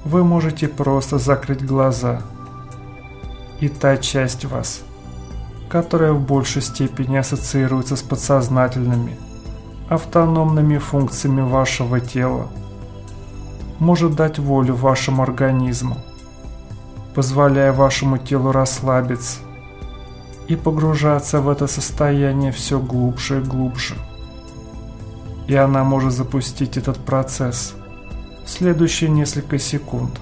вы можете просто закрыть глаза, и та часть вас, которая в большей степени ассоциируется с подсознательными, автономными функциями вашего тела, может дать волю вашему организму, позволяя вашему телу расслабиться и погружаться в это состояние все глубже и глубже. И она может запустить этот процесс в следующие несколько секунд.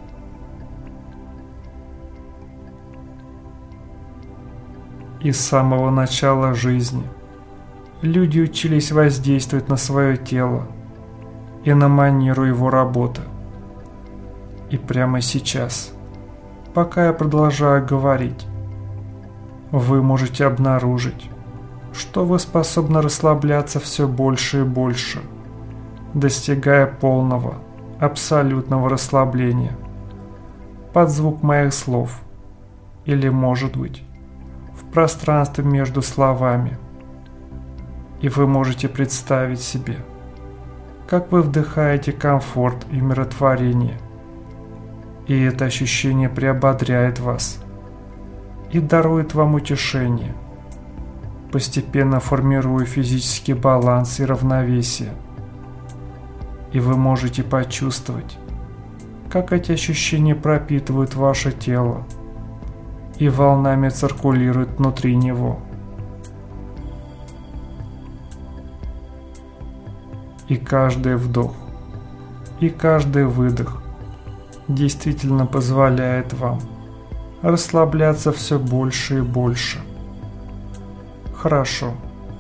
И с самого начала жизни люди учились воздействовать на свое тело и на манеру его работы. И прямо сейчас, пока я продолжаю говорить, вы можете обнаружить, что вы способны расслабляться все больше и больше, достигая полного, абсолютного расслабления под звук моих слов или, может быть, в пространстве между словами. И вы можете представить себе, как вы вдыхаете комфорт и умиротворение, и это ощущение приободряет вас и дарует вам утешение, постепенно формируя физический баланс и равновесие. И вы можете почувствовать, как эти ощущения пропитывают ваше тело и волнами циркулируют внутри него. И каждый вдох, и каждый выдох действительно позволяет вам расслабляться все больше и больше. Хорошо.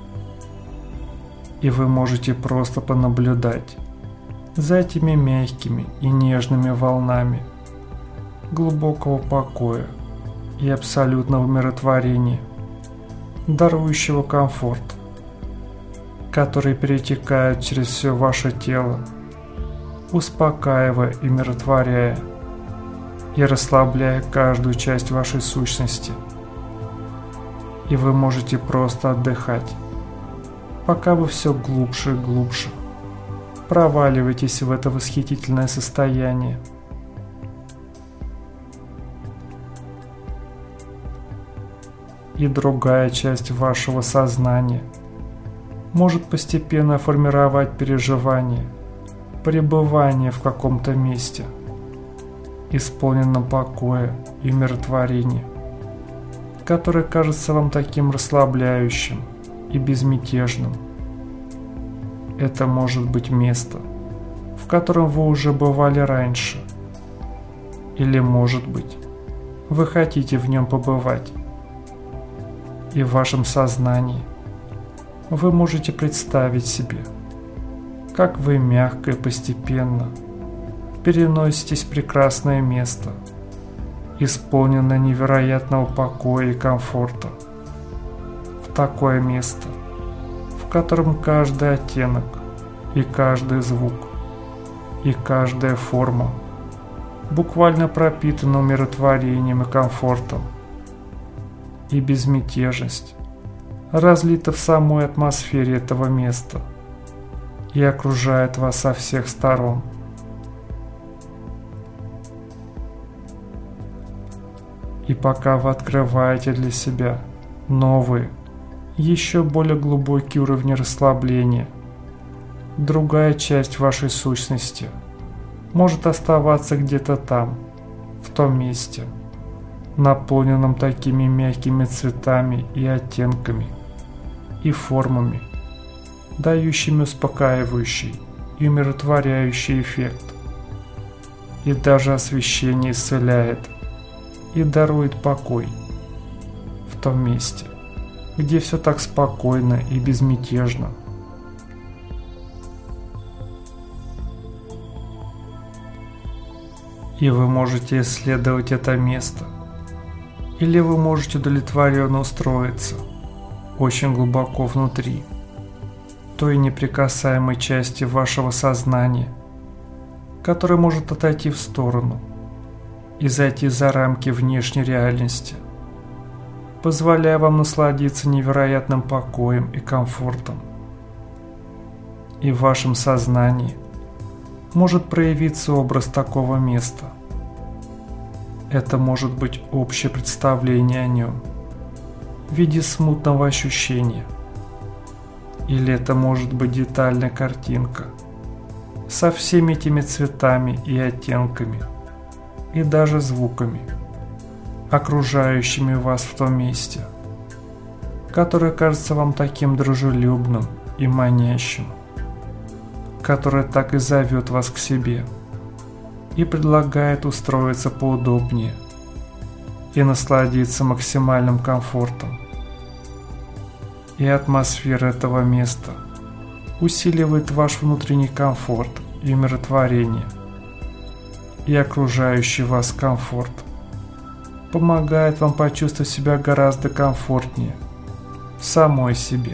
И вы можете просто понаблюдать за этими мягкими и нежными волнами глубокого покоя и абсолютного умиротворения, дарующего комфорт, которые перетекают через все ваше тело, успокаивая и умиротворяя, и расслабляя каждую часть вашей сущности. И вы можете просто отдыхать, пока вы все глубже и глубже проваливаетесь в это восхитительное состояние. И другая часть вашего сознания может постепенно формировать переживание, пребывание в каком-то месте, исполненном покоя и умиротворения, которое кажется вам таким расслабляющим и безмятежным. Это может быть место, в котором вы уже бывали раньше, или, может быть, вы хотите в нем побывать. И в вашем сознании вы можете представить себе, как вы мягко и постепенно переноситесь в прекрасное место, исполненное невероятного покоя и комфорта, в такое место, в котором каждый оттенок и каждый звук и каждая форма буквально пропитана умиротворением и комфортом, и безмятежность разлита в самой атмосфере этого места и окружает вас со всех сторон. И пока вы открываете для себя новые, еще более глубокие уровни расслабления, другая часть вашей сущности может оставаться где-то там, в том месте, наполненном такими мягкими цветами и оттенками, и формами, дающими успокаивающий и умиротворяющий эффект. И даже освещение исцеляет и дарует покой в том месте, где все так спокойно и безмятежно. И вы можете исследовать это место, или вы можете удовлетворенно устроиться очень глубоко внутри той неприкасаемой части вашего сознания, которая может отойти в сторону и зайти за рамки внешней реальности, позволяя вам насладиться невероятным покоем и комфортом. И в вашем сознании может проявиться образ такого места. Это может быть общее представление о нем в виде смутного ощущения. Или это может быть детальная картинка со всеми этими цветами и оттенками, и даже звуками, окружающими вас в том месте, которое кажется вам таким дружелюбным и манящим, которое так и зовет вас к себе и предлагает устроиться поудобнее и насладиться максимальным комфортом. И атмосфера этого места усиливает ваш внутренний комфорт и умиротворение, и окружающий вас комфорт помогает вам почувствовать себя гораздо комфортнее в самой себе.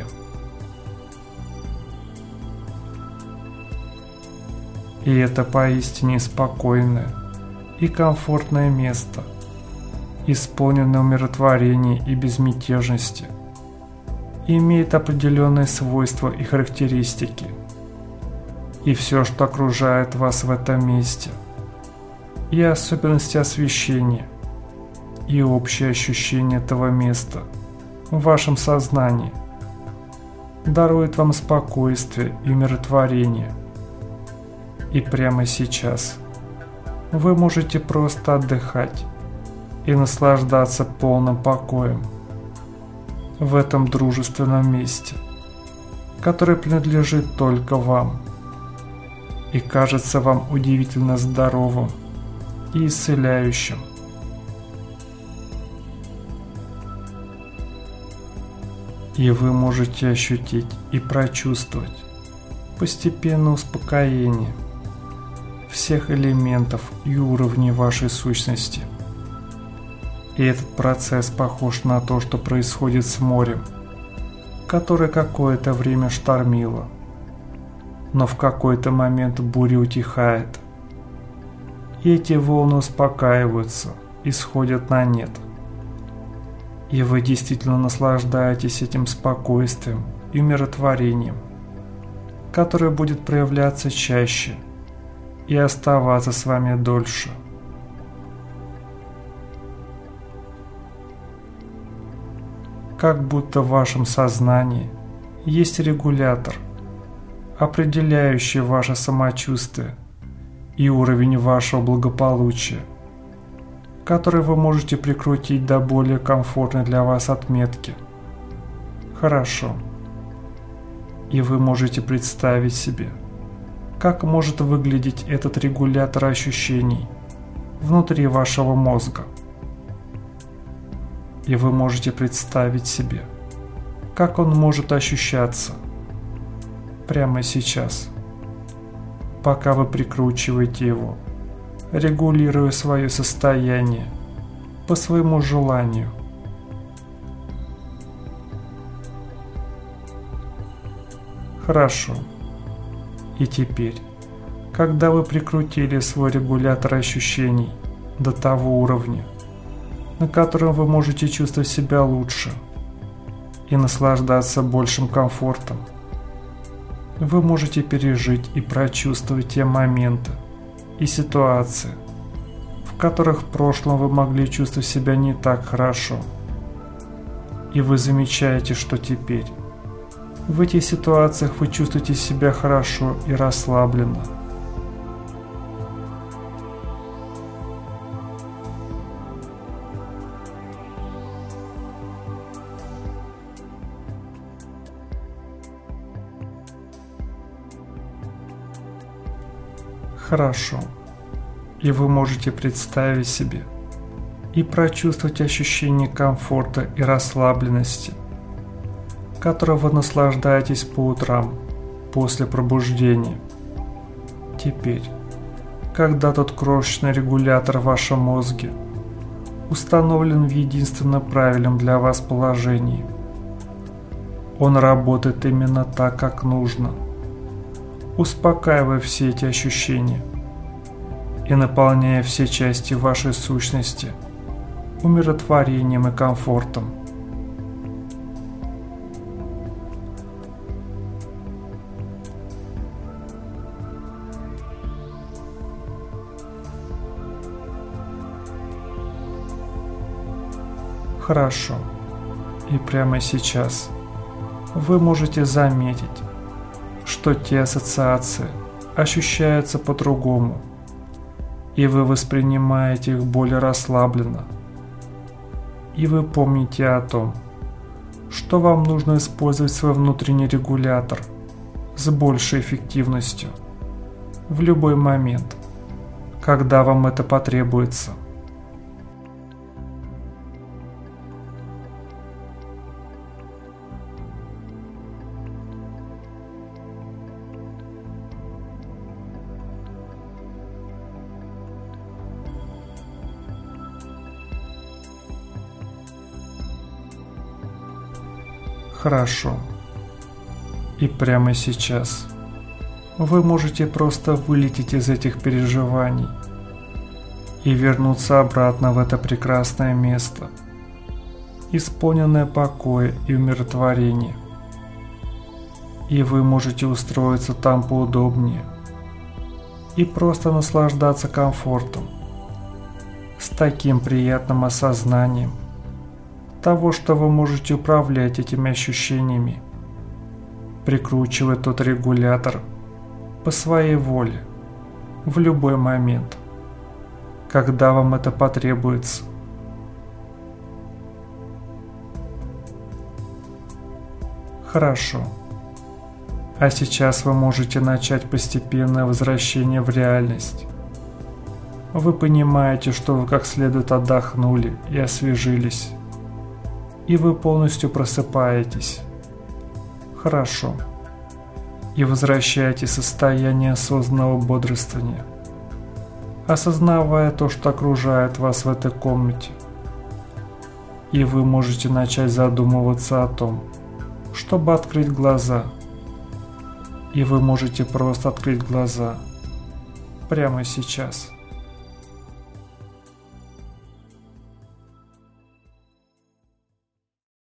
И это поистине спокойное и комфортное место, исполненное умиротворения и безмятежности, имеет определенные свойства и характеристики. И все, что окружает вас в этом месте, и особенности освещения, и общее ощущение этого места в вашем сознании, дарует вам спокойствие и умиротворение. И прямо сейчас вы можете просто отдыхать и наслаждаться полным покоем в этом дружественном месте, которое принадлежит только вам и кажется вам удивительно здоровым и исцеляющим. И вы можете ощутить и прочувствовать постепенное успокоение всех элементов и уровней вашей сущности. И этот процесс похож на то, что происходит с морем, которое какое-то время штормило, но в какой-то момент буря утихает, и эти волны успокаиваются и сходят на нет. И вы действительно наслаждаетесь этим спокойствием и умиротворением, которое будет проявляться чаще и оставаться с вами дольше. Как будто в вашем сознании есть регулятор, определяющий ваше самочувствие и уровень вашего благополучия, который вы можете прикрутить до более комфортной для вас отметки. Хорошо. И вы можете представить себе, как может выглядеть этот регулятор ощущений внутри вашего мозга. И вы можете представить себе, как он может ощущаться прямо сейчас, пока вы прикручиваете его, регулируя свое состояние по своему желанию. Хорошо. И теперь, когда вы прикрутили свой регулятор ощущений до того уровня, на котором вы можете чувствовать себя лучше и наслаждаться большим комфортом, вы можете пережить и прочувствовать те моменты и ситуации, в которых в прошлом вы могли чувствовать себя не так хорошо. И вы замечаете, что теперь в этих ситуациях вы чувствуете себя хорошо и расслабленно. Хорошо. И вы можете представить себе и прочувствовать ощущение комфорта и расслабленности, которым вы наслаждаетесь по утрам после пробуждения. Теперь, когда тот крошечный регулятор в вашем мозге установлен в единственно правильном для вас положении, он работает именно так, как нужно, успокаивая все эти ощущения и наполняя все части вашей сущности умиротворением и комфортом. Хорошо. И прямо сейчас вы можете заметить, что те ассоциации ощущаются по-другому, и вы воспринимаете их более расслабленно. И вы помните о том, что вам нужно использовать свой внутренний регулятор с большей эффективностью в любой момент, когда вам это потребуется. Хорошо. И прямо сейчас вы можете просто вылететь из этих переживаний и вернуться обратно в это прекрасное место, исполненное покоя и умиротворения. И вы можете устроиться там поудобнее и просто наслаждаться комфортом, с таким приятным осознанием того, что вы можете управлять этими ощущениями, прикручивая тот регулятор по своей воле в любой момент, когда вам это потребуется. Хорошо. А сейчас вы можете начать постепенное возвращение в реальность. Вы понимаете, что вы как следует отдохнули и освежились, и вы полностью просыпаетесь. Хорошо. И возвращаете состояние осознанного бодрствования, осознавая то, что окружает вас в этой комнате. И вы можете начать задумываться о том, чтобы открыть глаза. И вы можете просто открыть глаза прямо сейчас.